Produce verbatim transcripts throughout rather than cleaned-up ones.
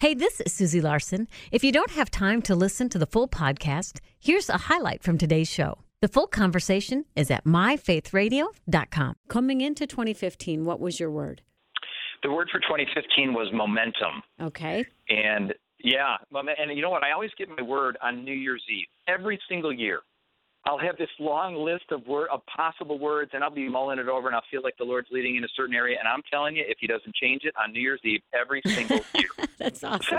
Hey, this is Susie Larson. If you don't have time to listen to the full podcast, here's a highlight from today's show. The full conversation is at my faith radio dot com. Coming into twenty fifteen, what was your word? The word for twenty fifteen was momentum. Okay. And yeah, and you know what? I always get my word on New Year's Eve. Every single year, I'll have this long list of word, of possible words, and I'll be mulling it over, and I'll feel like the Lord's leading in a certain area. And I'm telling you, if He doesn't change it on New Year's Eve every single year. That's awesome.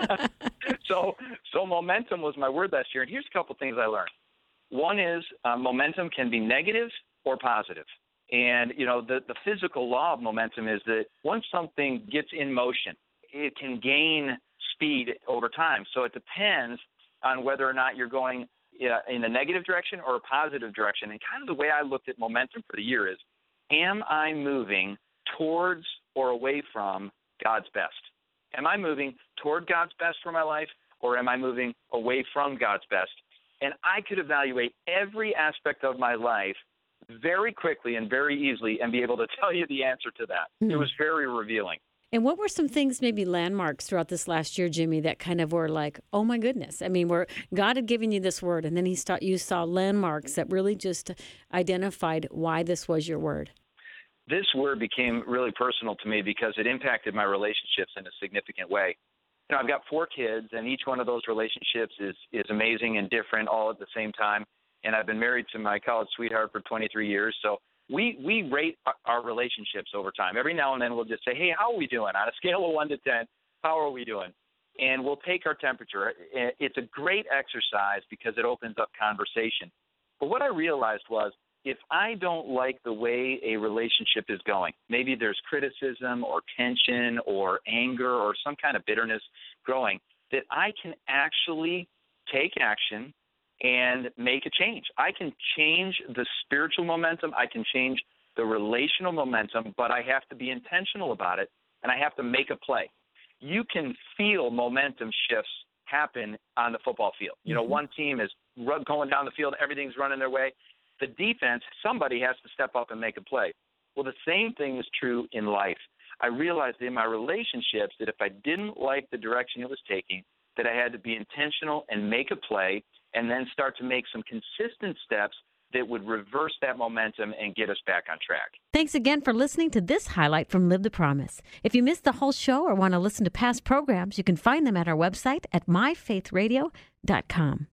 so, so momentum was my word last year. And here's a couple things I learned. One is uh, momentum can be negative or positive. And, you know, the, the physical law of momentum is that once something gets in motion, it can gain speed over time. So it depends on whether or not you're going uh, in a negative direction or a positive direction. And kind of the way I looked at momentum for the year is, am I moving towards or away from God's best? Am I moving toward God's best for my life, or am I moving away from God's best? And I could evaluate every aspect of my life very quickly and very easily and be able to tell you the answer to that. Mm. It was very revealing. And what were some things, maybe landmarks throughout this last year, Jimmy, that kind of were like, oh my goodness. I mean, where God had given you this word, and then he start, you saw landmarks that really just identified why this was your word. This word became really personal to me because it impacted my relationships in a significant way. You know, I've got four kids, and each one of those relationships is, is amazing and different all at the same time. And I've been married to my college sweetheart for twenty-three years. So we, we rate our relationships over time. Every now and then we'll just say, hey, how are we doing? On a scale of one to ten, how are we doing? And we'll take our temperature. It's a great exercise because it opens up conversation. But what I realized was, if I don't like the way a relationship is going, maybe there's criticism or tension or anger or some kind of bitterness growing, that I can actually take action and make a change. I can change the spiritual momentum. I can change the relational momentum, but I have to be intentional about it, and I have to make a play. You can feel momentum shifts happen on the football field. You know, mm-hmm. one team is going down the field, everything's running their way. The defense, somebody has to step up and make a play. Well, the same thing is true in life. I realized in my relationships that if I didn't like the direction it was taking, that I had to be intentional and make a play and then start to make some consistent steps that would reverse that momentum and get us back on track. Thanks again for listening to this highlight from Live the Promise. If you missed the whole show or want to listen to past programs, you can find them at our website at my faith radio dot com.